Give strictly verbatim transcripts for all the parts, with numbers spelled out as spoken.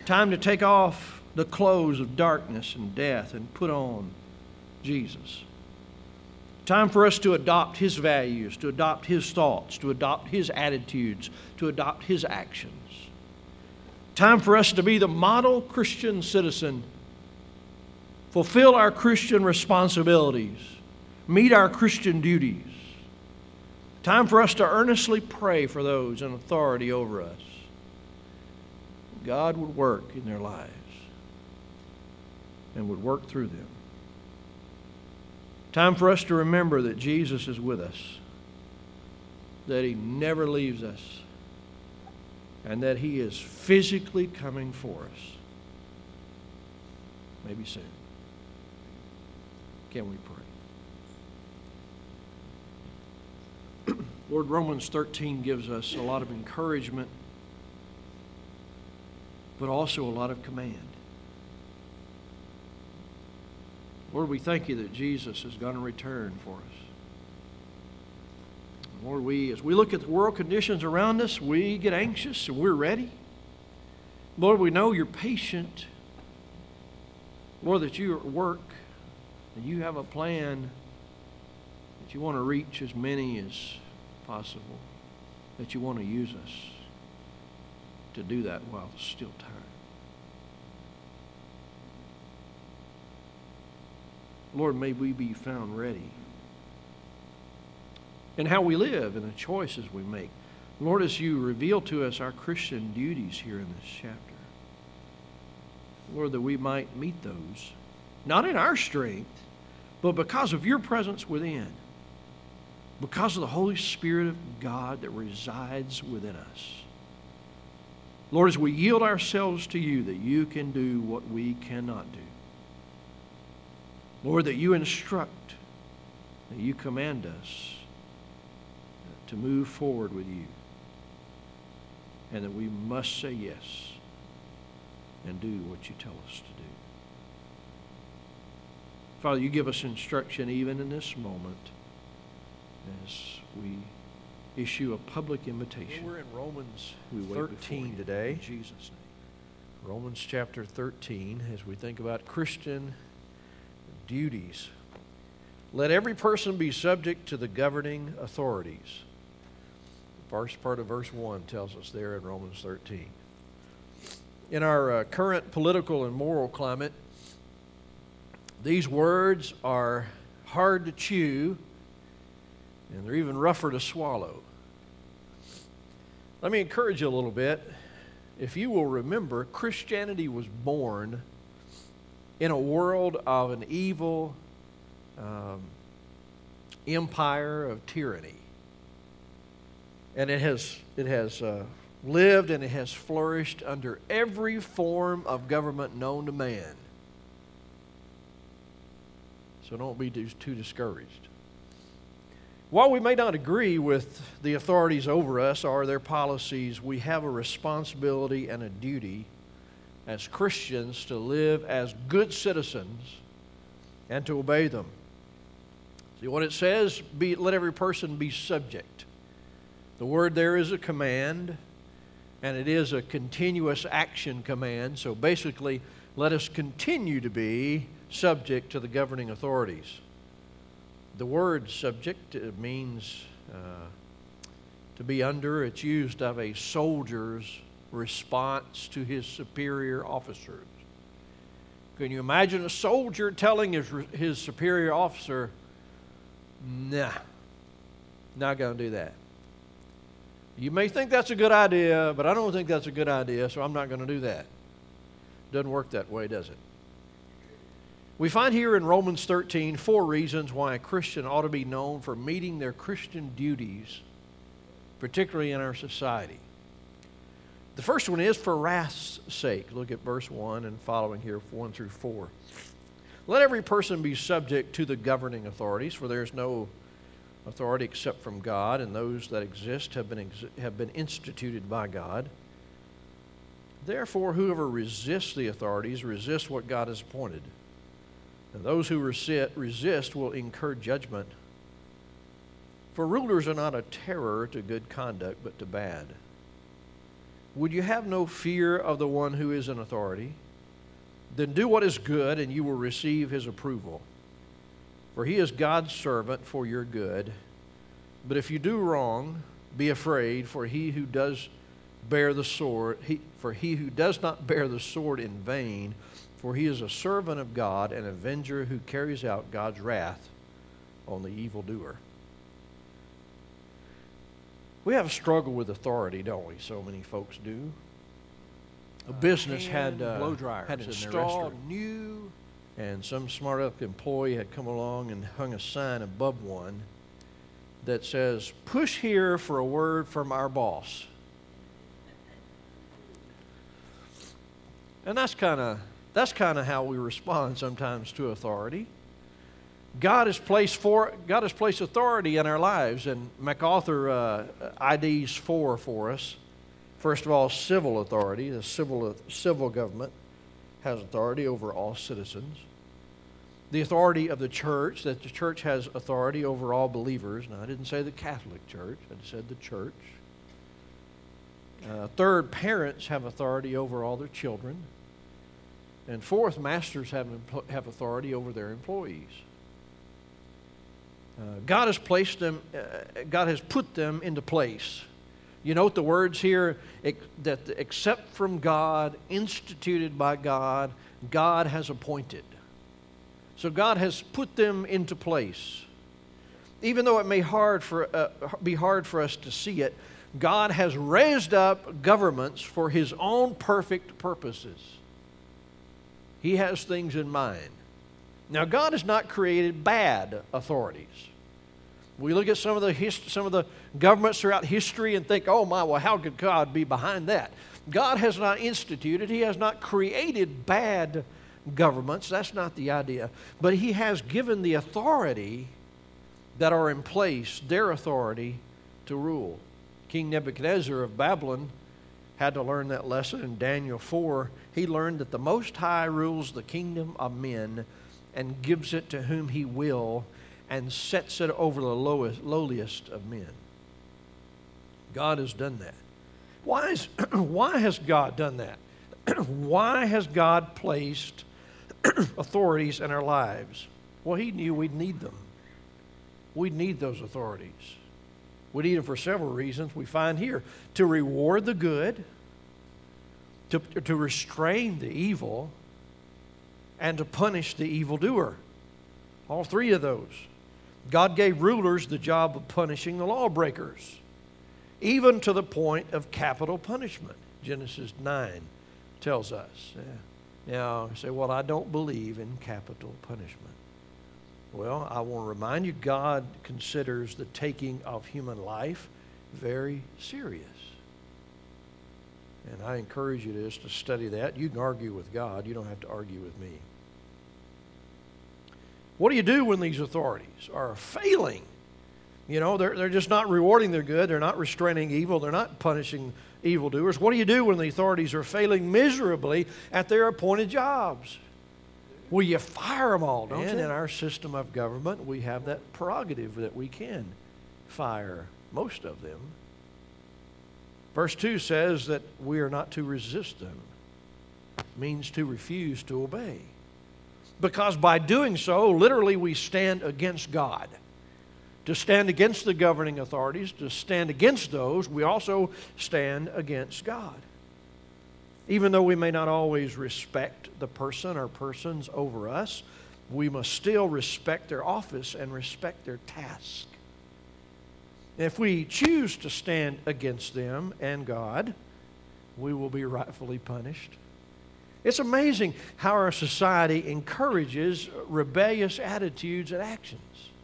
Time to take off the clothes of darkness and death and put on Jesus. Time for us to adopt His values, to adopt His thoughts, to adopt His attitudes, to adopt His actions. Time for us to be the model Christian citizen, fulfill our Christian responsibilities, meet our Christian duties. Time for us to earnestly pray for those in authority over us. God would work in their lives and would work through them. Time for us to remember that Jesus is with us, that He never leaves us, and that He is physically coming for us. Maybe soon. Can we pray? Lord, Romans thirteen gives us a lot of encouragement, but also a lot of command. Lord, we thank You that Jesus is going to return for us. Lord, we, as we look at the world conditions around us, we get anxious and we're ready. Lord, we know You're patient. Lord, that You are at work, and You have a plan that You want to reach as many as possible, that You want to use us to do that while there's still time. Lord, may we be found ready in how we live and the choices we make. Lord, as You reveal to us our Christian duties here in this chapter, Lord, that we might meet those, not in our strength, but because of Your presence within, because of the Holy Spirit of God that resides within us. Lord, as we yield ourselves to You, that You can do what we cannot do. Lord, that You instruct, that You command us to move forward with You, and that we must say yes and do what You tell us to do. Father, You give us instruction even in this moment as we issue a public invitation. We're in Romans we thirteen today. In Jesus' name. Romans chapter thirteen, as we think about Christian duties. Let every person be subject to the governing authorities. The first part of verse one tells us there in Romans thirteen. In our uh, current political and moral climate, these words are hard to chew, and they're even rougher to swallow. Let me encourage you a little bit. If you will remember, Christianity was born in a world of an evil um, empire of tyranny. And it has, it has uh, lived and it has flourished under every form of government known to man. So don't be too, too discouraged. While we may not agree with the authorities over us or their policies, we have a responsibility and a duty as Christians to live as good citizens and to obey them. See what it says? Be, let every person be subject. The word there is a command, and it is a continuous action command. So basically, let us continue to be subject to the governing authorities. The word subject means uh, to be under. It's used of a soldier's response to his superior officers. Can you imagine a soldier telling his, his superior officer, nah, not going to do that. You may think that's a good idea, but I don't think that's a good idea, so I'm not going to do that. Doesn't work that way, does it? We find here in Romans thirteen four reasons why a Christian ought to be known for meeting their Christian duties, particularly in our society. The first one is for wrath's sake. Look at verse one and following here, one through four. Let every person be subject to the governing authorities, for there is no authority except from God, and those that exist have been, ex- have been instituted by God. Therefore, whoever resists the authorities resists what God has appointed. And those who resist, resist will incur judgment. For rulers are not a terror to good conduct, but to bad. Would you have no fear of the one who is in authority? Then do what is good, and you will receive his approval. For he is God's servant for your good. But if you do wrong, be afraid, for he who does bear the sword, he, for he who does not bear the sword in vain, for he is a servant of God, an avenger who carries out God's wrath on the evildoer. We have a struggle with authority, don't we? So many folks do. A business had uh, blow dryers had in their installed restaurant. new, and some smart aleck employee had come along and hung a sign above one that says, "Push here for a word from our boss." And that's kind of that's kind of how we respond sometimes to authority. God has placed for God has placed authority in our lives, and MacArthur uh, I Ds four for us. First of all, civil authority. The civil civil government has authority over all citizens. The authority of the church, that the church has authority over all believers. Now, I didn't say the Catholic Church. I said the church. Uh, third, parents have authority over all their children. And fourth, masters have, have authority over their employees. Uh, God has placed them, uh, God has put them into place. You note the words here, ex- that except from God, instituted by God, God has appointed. So God has put them into place. Even though it may hard for, uh, be hard for us to see it, God has raised up governments for His own perfect purposes. He has things in mind. Now, God has not created bad authorities. We look at some of the hist- some of the governments throughout history and think, oh my, well, how could God be behind that? God has not instituted, He has not created bad governments. That's not the idea. But He has given the authority that are in place, their authority to rule. King Nebuchadnezzar of Babylon had to learn that lesson in Daniel four. He learned that the Most High rules the kingdom of men and gives it to whom He will, and sets it over the lowest, lowliest of men. God has done that. Why, is, why has God done that? Why has God placed authorities in our lives? Well, He knew we'd need them. We'd need those authorities. We need them for several reasons. We find here to reward the good, to, to restrain the evil, and to punish the evildoer. All three of those. God gave rulers the job of punishing the lawbreakers, even to the point of capital punishment. Genesis nine tells us. Yeah. Now, you say, well, I don't believe in capital punishment. Well, I want to remind you, God considers the taking of human life very serious. And I encourage you to just to study that. You can argue with God. You don't have to argue with me. What do you do when these authorities are failing? You know, they're, they're just not rewarding their good. They're not restraining evil. They're not punishing evildoers. What do you do when the authorities are failing miserably at their appointed jobs? Well, you fire them all, don't And you? in our system of government, we have that prerogative that we can fire most of them. Verse two says that we are not to resist them. It means to refuse to obey. Because by doing so, literally we stand against God. To stand against the governing authorities, to stand against those, we also stand against God. Even though we may not always respect the person or persons over us, we must still respect their office and respect their task. If we choose to stand against them and God, we will be rightfully punished. It's amazing how our society encourages rebellious attitudes and actions.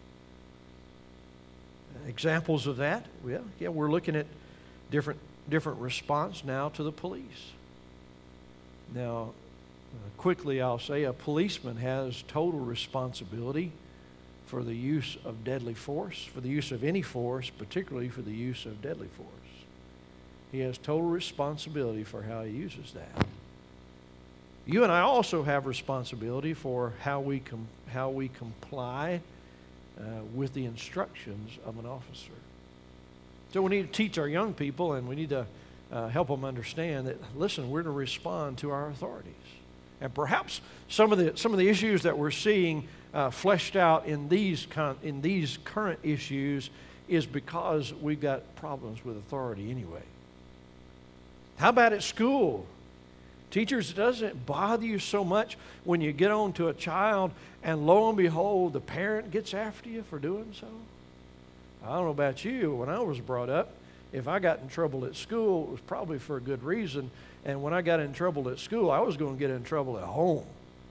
Examples of that, well, yeah, we're looking at different different response now to the police. Now, uh, quickly I'll say a policeman has total responsibility for the use of deadly force, for the use of any force, particularly for the use of deadly force. He has total responsibility for how he uses that. You and I also have responsibility for how we com- how we comply uh, with the instructions of an officer. So we need to teach our young people, and we need to uh, help them understand that, listen, we're to respond to our authorities. And perhaps some of the some of the issues that we're seeing uh, fleshed out in these con- in these current issues is because we've got problems with authority anyway. How about at school? Teachers, doesn't it bother you so much when you get on to a child and lo and behold, the parent gets after you for doing so? I don't know about you. When I was brought up, if I got in trouble at school, it was probably for a good reason. And when I got in trouble at school, I was going to get in trouble at home.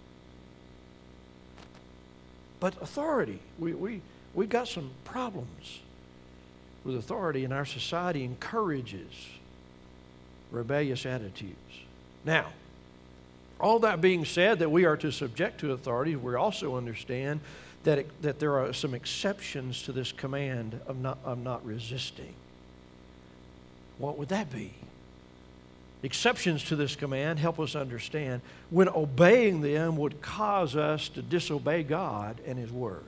But authority, we, we, we've got some problems with authority, and our society encourages rebellious attitudes. Now, all that being said, that we are to subject to authority, we also understand that, it, that there are some exceptions to this command of not, of not resisting. What would that be? Exceptions to this command help us understand when obeying them would cause us to disobey God and His Word.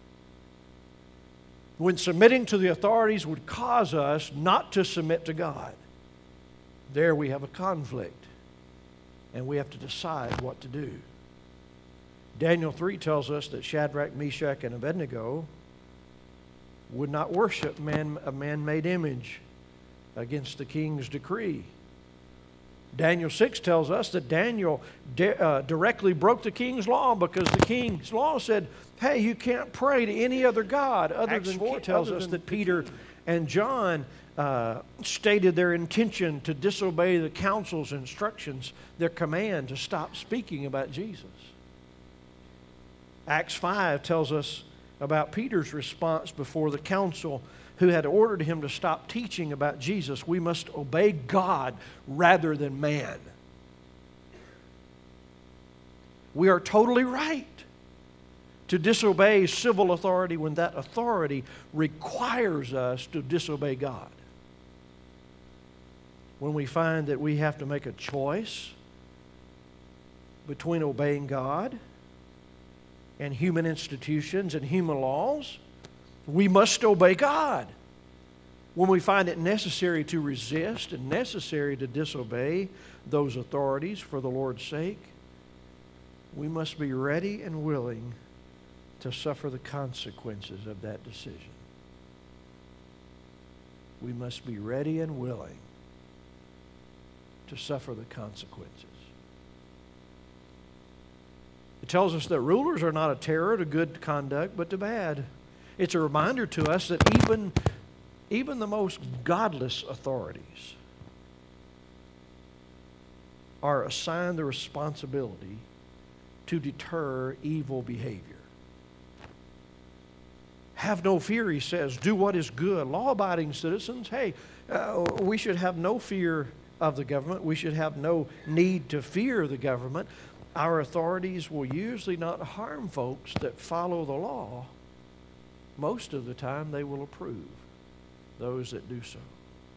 When submitting to the authorities would cause us not to submit to God. There we have a conflict, and we have to decide what to do. Daniel three tells us that Shadrach, Meshach, and Abednego would not worship man, a man-made image against the king's decree. Daniel six tells us that Daniel de- uh, directly broke the king's law because the king's law said, hey, you can't pray to any other god other Acts than four King. tells other us than that the Peter king. and John uh, stated their intention to disobey the council's instructions, their command to stop speaking about Jesus. Acts five tells us about Peter's response before the council who had ordered him to stop teaching about Jesus. We must obey God rather than man. We are totally right to disobey civil authority when that authority requires us to disobey God. When we find that we have to make a choice between obeying God and human institutions and human laws, we must obey God. When we find it necessary to resist and necessary to disobey those authorities for the Lord's sake, we must be ready and willing to suffer the consequences of that decision. We must be ready and willing to suffer the consequences. It tells us that rulers are not a terror to good conduct, but to bad. It's a reminder to us that even, even the most godless authorities are assigned the responsibility to deter evil behavior. Have no fear, he says. Do what is good. Law-abiding citizens, hey, uh, we should have no fear of the government. We should have no need to fear the government. Our authorities will usually not harm folks that follow the law. Most of the time, they will approve those that do so.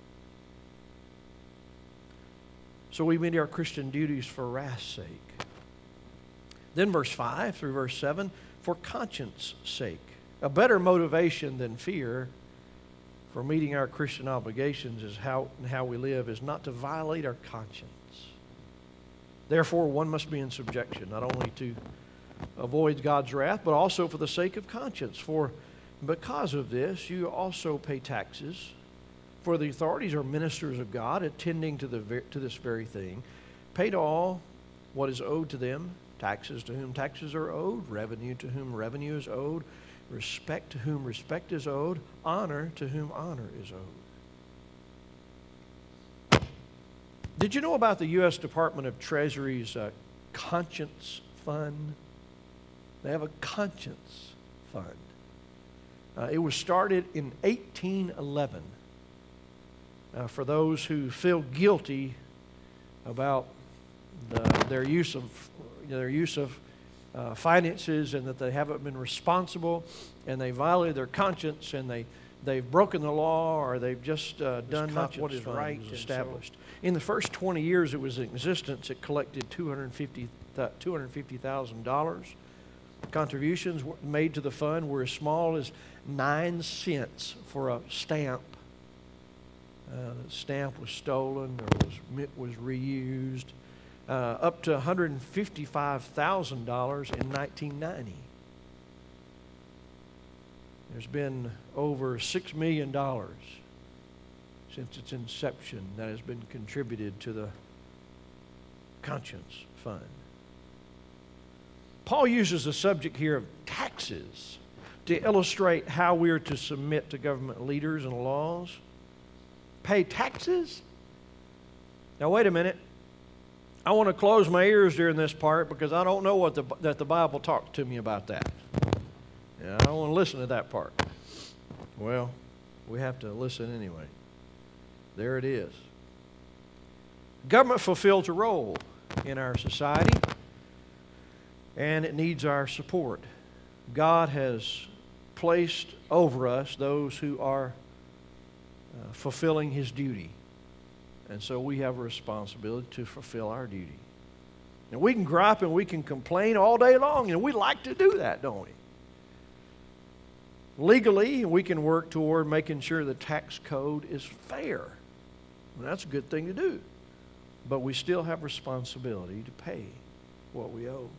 So we meet our Christian duties for wrath's sake. Then verse five through verse seven, for conscience sake. A better motivation than fear for meeting our Christian obligations is how, how we live is not to violate our conscience. Therefore, one must be in subjection, not only to avoid God's wrath, but also for the sake of conscience. For because of this, you also pay taxes, for the authorities are ministers of God, attending to, the, to this very thing. Pay to all what is owed to them, taxes to whom taxes are owed, revenue to whom revenue is owed, respect to whom respect is owed, honor to whom honor is owed. Did you know about the U S Department of Treasury's uh, Conscience Fund? They have a Conscience Fund. Uh, it was started in eighteen eleven uh, for those who feel guilty about the, their use of their use of uh, finances, and that they haven't been responsible, and they violated their conscience, and they they've broken the law, or they've just uh, done not what is right and established. In the first twenty years it was in existence, it collected two hundred fifty thousand dollars. Contributions made to the fund were as small as nine cents for a stamp Uh, the stamp was stolen or was, was reused. Uh, up to one hundred fifty-five thousand dollars in nineteen ninety. There's been over six million dollars since its inception that has been contributed to the Conscience Fund. Paul uses the subject here of taxes to illustrate how we are to submit to government leaders and laws. Pay taxes? Now wait a minute. I want to close my ears during this part because I don't know what the, that the Bible talks to me about that. Yeah, I don't want to listen to that part. Well, we have to listen anyway. There it is. Government fulfills a role in our society, and it needs our support. God has placed over us those who are uh, fulfilling His duty. And so we have a responsibility to fulfill our duty. And we can gripe and we can complain all day long, and we like to do that, don't we? Legally, we can work toward making sure the tax code is fair. And that's a good thing to do. But we still have responsibility to pay what we owe.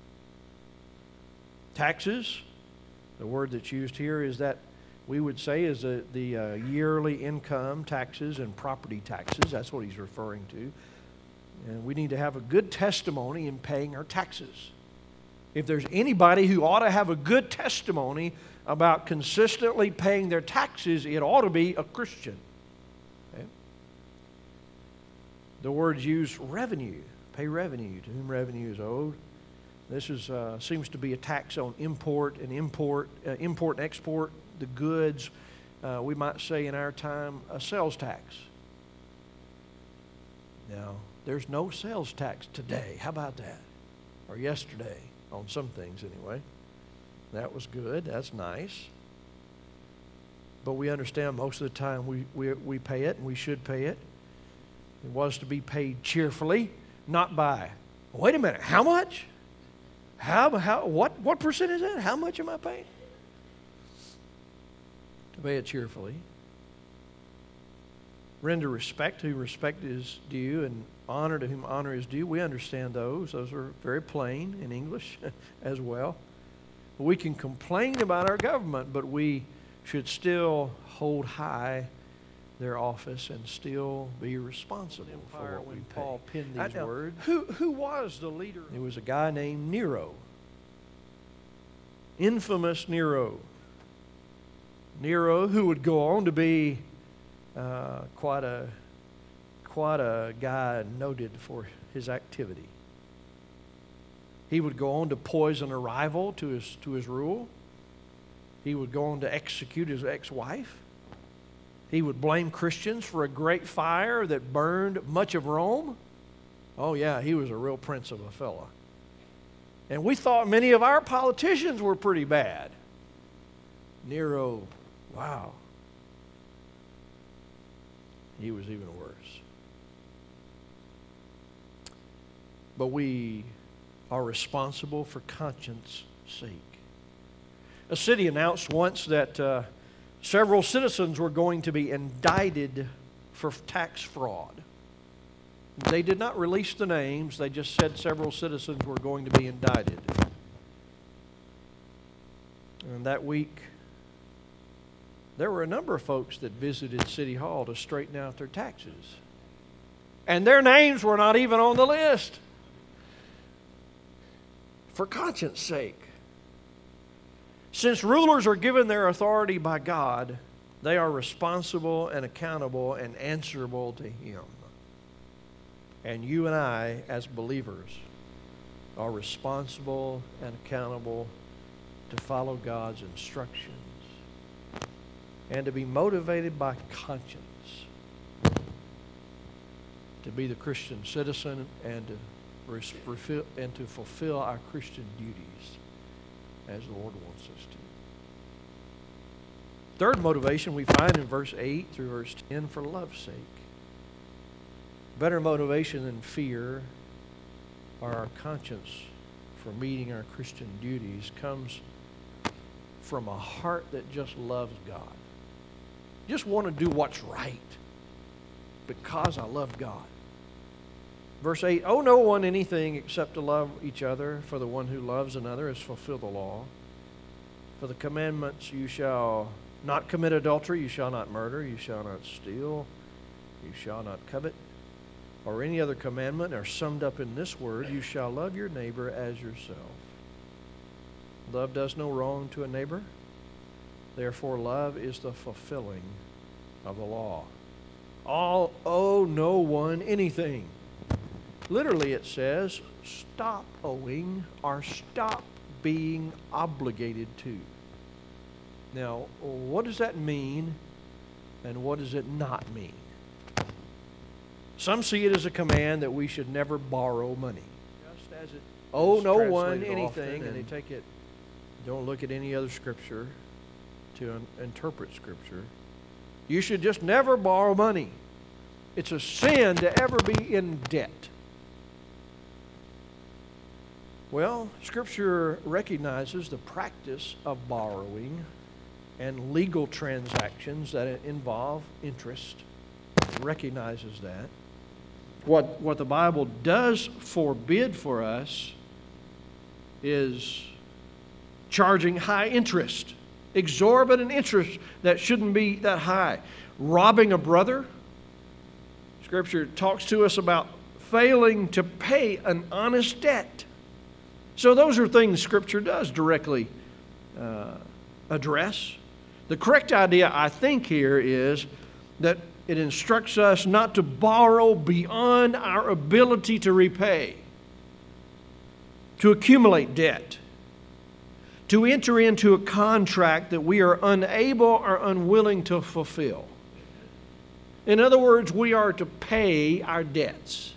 Taxes, the word that's used here is that we would say is a, the uh, yearly income taxes and property taxes. That's what he's referring to. And we need to have a good testimony in paying our taxes. If there's anybody who ought to have a good testimony about consistently paying their taxes, it ought to be a Christian. Okay? The words use revenue, pay revenue, to whom revenue is owed. This is uh, seems to be a tax on import and import, uh, import and export the goods. Uh, we might say in our time a sales tax. Now, there's no sales tax today. How about that? Or yesterday, on some things anyway. That was good. That's nice. But we understand most of the time we, we, we pay it, and we should pay it. It was to be paid cheerfully, not by, wait a minute, how much? How, how, what, what percent is that? How much am I paying? To pay it cheerfully. Render respect to whom respect is due, and honor to whom honor is due. We understand those. Those are very plain in English as well. We can complain about our government, but we should still hold high their office and still be responsible for what we pay. Paul penned these Now, words. Who, who was the leader? It was a guy named Nero. Infamous Nero. Nero, who would go on to be uh, quite a quite a guy noted for his activity. He would go on to poison a rival to his to his rule. He would go on to execute his ex-wife. He would blame Christians for a great fire that burned much of Rome. Oh yeah, he was a real prince of a fella. And we thought many of our politicians were pretty bad. Nero, wow. He was even worse. But we are responsible for conscience sake. A city announced once that uh, several citizens were going to be indicted for tax fraud. They did not release the names, they just said several citizens were going to be indicted. And that week, there were a number of folks that visited City Hall to straighten out their taxes. And their names were not even on the list. For conscience sake. Since rulers are given their authority by God, they are responsible and accountable and answerable to Him. And you and I, as believers, are responsible and accountable to follow God's instructions and to be motivated by conscience to be the Christian citizen and to, refill, and to fulfill our Christian duties as the Lord wants us to. Third motivation we find in verse eight through verse ten, for love's sake. Better motivation than fear or our conscience for meeting our Christian duties comes from a heart that just loves God. Just want to do what's right. because I love God. Verse eight, owe no one anything except to love each other, for the one who loves another has fulfilled the law. For the commandments, you shall not commit adultery, you shall not murder, you shall not steal, you shall not covet, or any other commandment are summed up in this word, you shall love your neighbor as yourself. Love does no wrong to a neighbor. Therefore, love is the fulfilling of the law. All owe no one anything. Literally, it says, stop owing or stop being obligated to. Now, what does that mean, and what does it not mean? Some see it as a command that we should never borrow money. Just as it owe no one anything, and they take it, don't look at any other scripture to un- interpret scripture. You should just never borrow money. It's a sin to ever be in debt. Well, Scripture recognizes the practice of borrowing and legal transactions that involve interest. It recognizes that. What, what the Bible does forbid for us is charging high interest, exorbitant interest that shouldn't be that high. Robbing a brother. Scripture talks to us about failing to pay an honest debt. So those are things Scripture does directly uh, address. The correct idea, I think, here is that it instructs us not to borrow beyond our ability to repay, to accumulate debt, to enter into a contract that we are unable or unwilling to fulfill. In other words, we are to pay our debts.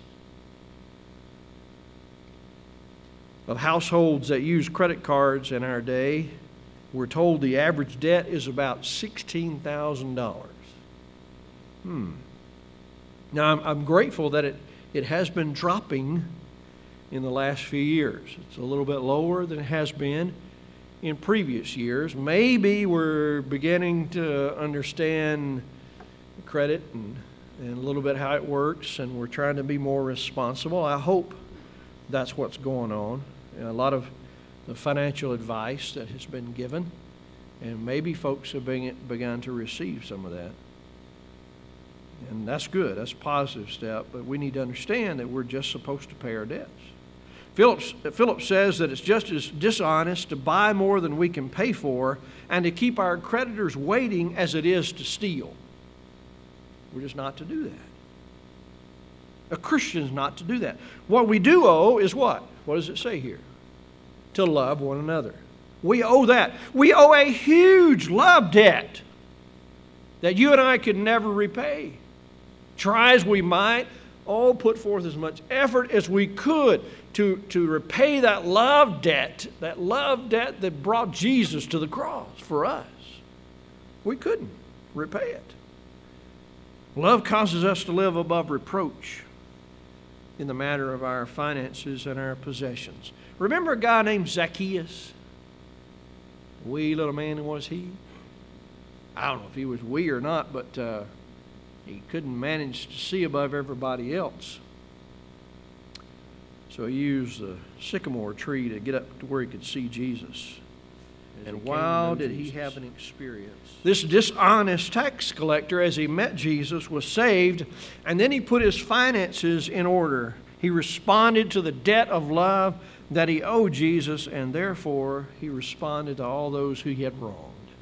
Of households that use credit cards in our day, we're told the average debt is about sixteen thousand dollars. Hmm. Now, I'm, I'm grateful that it, it has been dropping in the last few years. It's a little bit lower than it has been in previous years. Maybe we're beginning to understand credit and, and a little bit how it works, and we're trying to be more responsible. I hope that's what's going on. A lot of the financial advice that has been given, and maybe folks have been, begun to receive some of that. And that's good. That's a positive step, but we need to understand that we're just supposed to pay our debts. Phillips, Philip says that it's just as dishonest to buy more than we can pay for and to keep our creditors waiting as it is to steal. We're just not to do that. A Christian's not to do that. What we do owe is what? What does it say here? To love one another. We owe that. We owe a huge love debt that you and I could never repay. Try as we might, oh, put forth as much effort as we could to, to repay that love debt, that love debt that brought Jesus to the cross for us. We couldn't repay it. Love causes us to live above reproach in the matter of our finances and our possessions. Remember a guy named Zacchaeus? Wee little man was he? I don't know if he was wee or not, but uh, he couldn't manage to see above everybody else. So he used the sycamore tree to get up to where he could see Jesus. And wow, did he have an experience. This dishonest tax collector, as he met Jesus, was saved, and then he put his finances in order. He responded to the debt of love that he owed Jesus, and therefore he responded to all those who he had wronged.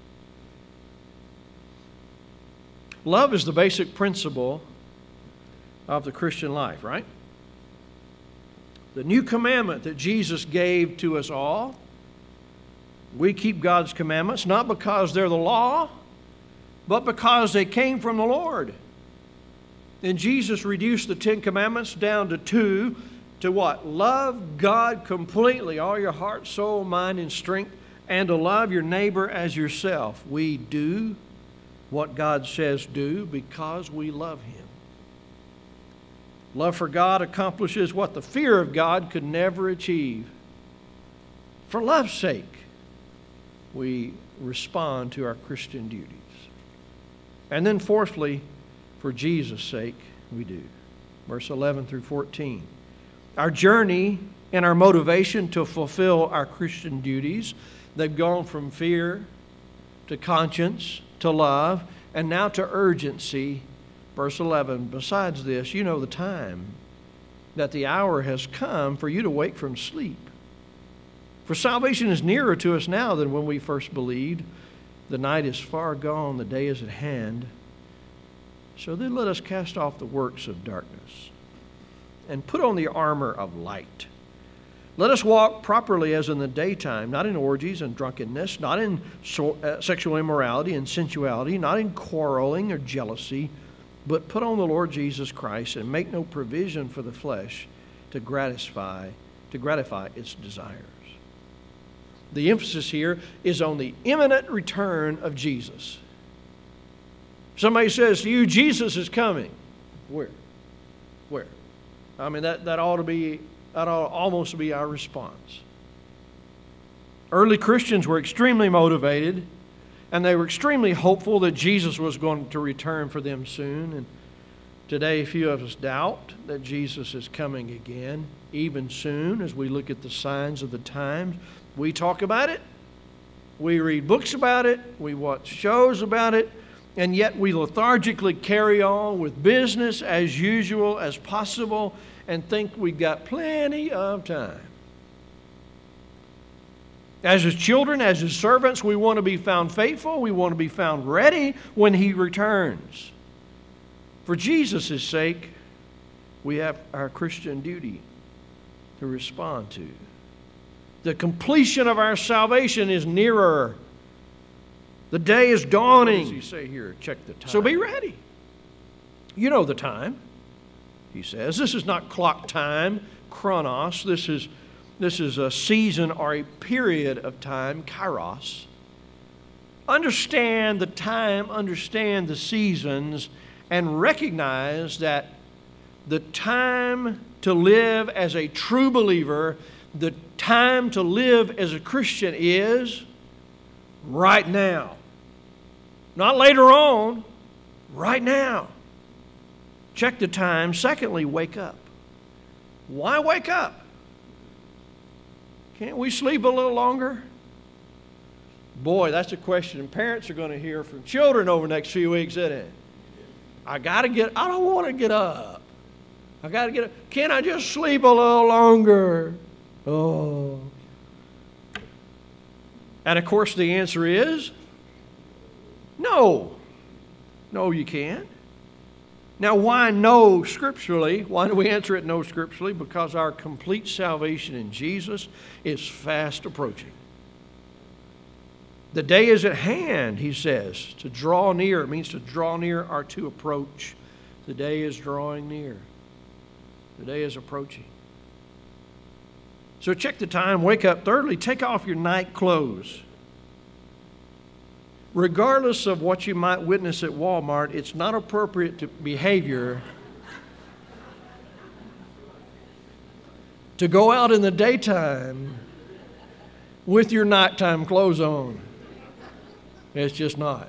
Love is the basic principle of the Christian life, right? The new commandment that Jesus gave to us all. We keep God's commandments not because they're the law, but because they came from the Lord. And Jesus reduced the Ten Commandments down to two. To what? Love God completely, all your heart, soul, mind, and strength, and to love your neighbor as yourself. We do what God says do because we love Him. Love for God accomplishes what the fear of God could never achieve. For love's sake, we respond to our Christian duties. And then fourthly, for Jesus' sake, We do. Verse eleven through fourteen. Our journey and our motivation to fulfill our Christian duties, they've gone from fear to conscience to love and now to urgency. Verse eleven, besides this, you know the time, that the hour has come for you to wake from sleep. For salvation is nearer to us now than when we first believed. The night is far gone, the day is at hand. So then let us cast off the works of darkness and put on the armor of light. Let us walk properly as in the daytime, not in orgies and drunkenness, not in so, uh, sexual immorality and sensuality, not in quarreling or jealousy, but put on the Lord Jesus Christ and make no provision for the flesh to gratify, to gratify its desires. The emphasis here is on the imminent return of Jesus. Somebody says to you, Jesus is coming. Where? Where? I mean, that, that ought to be, that ought to almost be our response. Early Christians were extremely motivated, and they were extremely hopeful that Jesus was going to return for them soon. And today, few of us doubt that Jesus is coming again, even soon, as we look at the signs of the times. We talk about it, we read books about it, we watch shows about it, and yet we lethargically carry on with business as usual as possible and think we've got plenty of time. As His children, as His servants, we want to be found faithful, we want to be found ready when He returns. For Jesus' sake, we have our Christian duty to respond to. The completion of our salvation is nearer. The day is dawning. What does He say here? Check the time. So be ready. You know the time, He says. This is not clock time, chronos. This is, this is a season or a period of time, kairos. Understand the time, understand the seasons, and recognize that the time to live as a true believer, the time to live as a Christian is right now. Not later on, right now. Check the time. Secondly, wake up. Why wake up? Can't we sleep a little longer? Boy, that's a question parents are going to hear from children over the next few weeks, isn't it? I got to get, I don't want to get up. I got to get up. Can't I just sleep a little longer? Oh. And of course the answer is no. No, you can't. Now, why no scripturally? Why do we answer it no scripturally? Because our complete salvation in Jesus is fast approaching. The day is at hand, He says. To draw near, it means to draw near or to approach. The day is drawing near. The day is approaching. So check the time, wake up. Thirdly, take off your night clothes. Regardless of what you might witness at Walmart, it's not appropriate to behavior to go out in the daytime with your nighttime clothes on. It's just not.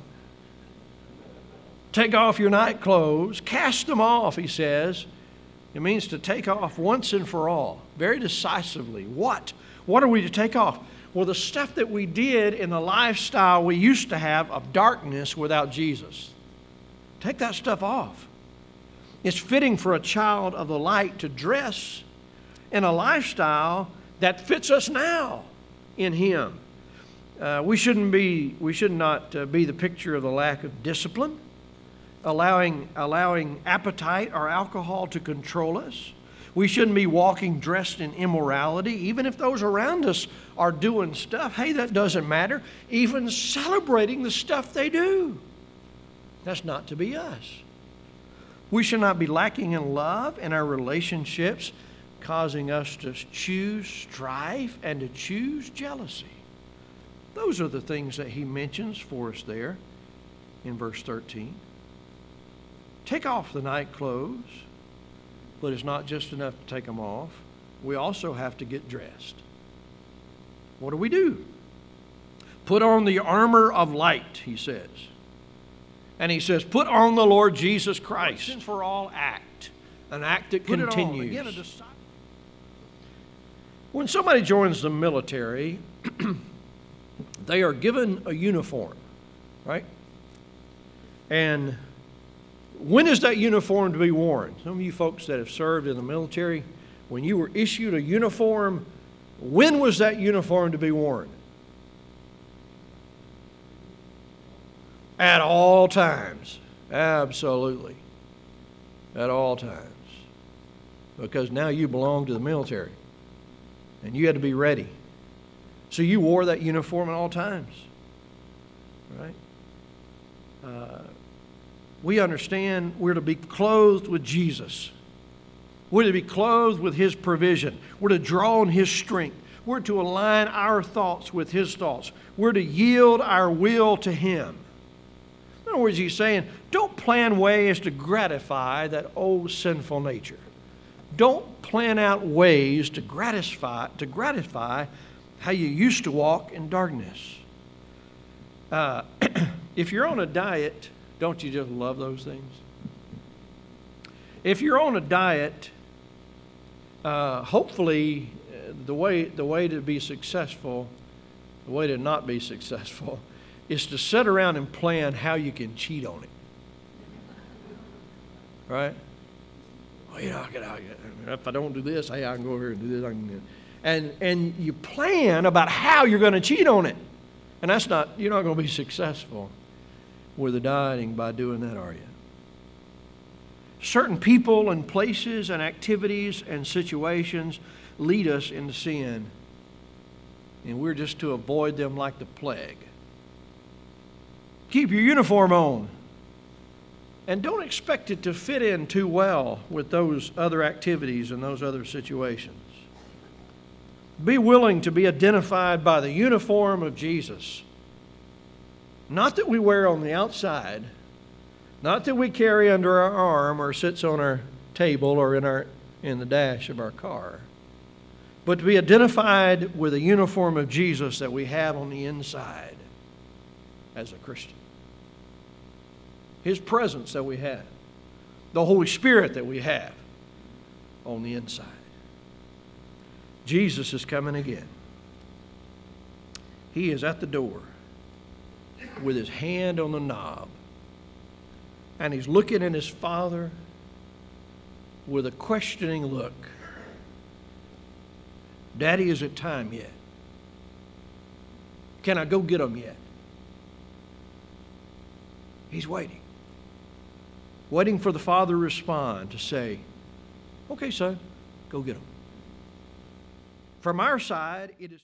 Take off your night clothes, cast them off, He says. It means to take off once and for all, very decisively. What? What are we to take off? Well, the stuff that we did in the lifestyle we used to have of darkness without Jesus. Take that stuff off. It's fitting for a child of the light to dress in a lifestyle that fits us now in Him. Uh, we shouldn't be, we should not uh, be the picture of the lack of discipline, allowing, allowing appetite or alcohol to control us. We shouldn't be walking dressed in immorality, even if those around us are doing stuff. Hey, that doesn't matter. Even celebrating the stuff they do. That's not to be us. We should not be lacking in love in our relationships, causing us to choose strife and to choose jealousy. Those are the things that He mentions for us there in verse thirteen. Take off the night clothes. But it's not just enough to take them off. We also have to get dressed. What do we do? Put on the armor of light, He says. And he says, put on the Lord Jesus Christ. Once and for all act. An act that Put continues. it on. Again, a disciple. When somebody joins the military, they are given a uniform, right? And when is that uniform to be worn? Some of you folks that have served in the military, when you were issued a uniform, when was that uniform to be worn? At all times. Absolutely. At all times. Because now you belong to the military. And you had to be ready. So you wore that uniform at all times. Right? Uh, we understand we're to be clothed with Jesus. We're to be clothed with His provision. We're to draw on His strength. We're to align our thoughts with His thoughts. We're to yield our will to Him. In other words, He's saying, don't plan ways to gratify that old sinful nature. Don't plan out ways to gratify, to gratify how you used to walk in darkness. Uh, if you're on a diet, don't you just love those things? If you're on a diet, uh, hopefully uh, the way the way to be successful, the way to not be successful, is to sit around and plan how you can cheat on it. Right? Well, you know, I can, I can, if I don't do this, hey, I can go over here and do this. I can do and and you plan about how you're going to cheat on it, and that's not you're not going to be successful with the dieting by doing that, are you? Certain people and places and activities and situations lead us into sin, and we're just to avoid them like the plague. Keep your uniform on. And don't expect it to fit in too well with those other activities and those other situations. Be willing to be identified by the uniform of Jesus. Not that we wear on the outside, not that we carry under our arm or sits on our table or in our in the dash of our car, but to be identified with the uniform of Jesus that we have on the inside as a Christian. His presence that we have, the Holy Spirit that we have on the inside. Jesus is coming again. He is at the door with His hand on the knob, and He's looking at His Father with a questioning look. Daddy, is it time yet? Can I go get them yet? He's waiting. Waiting for the Father to respond, to say, okay, son, go get them. From our side, it is...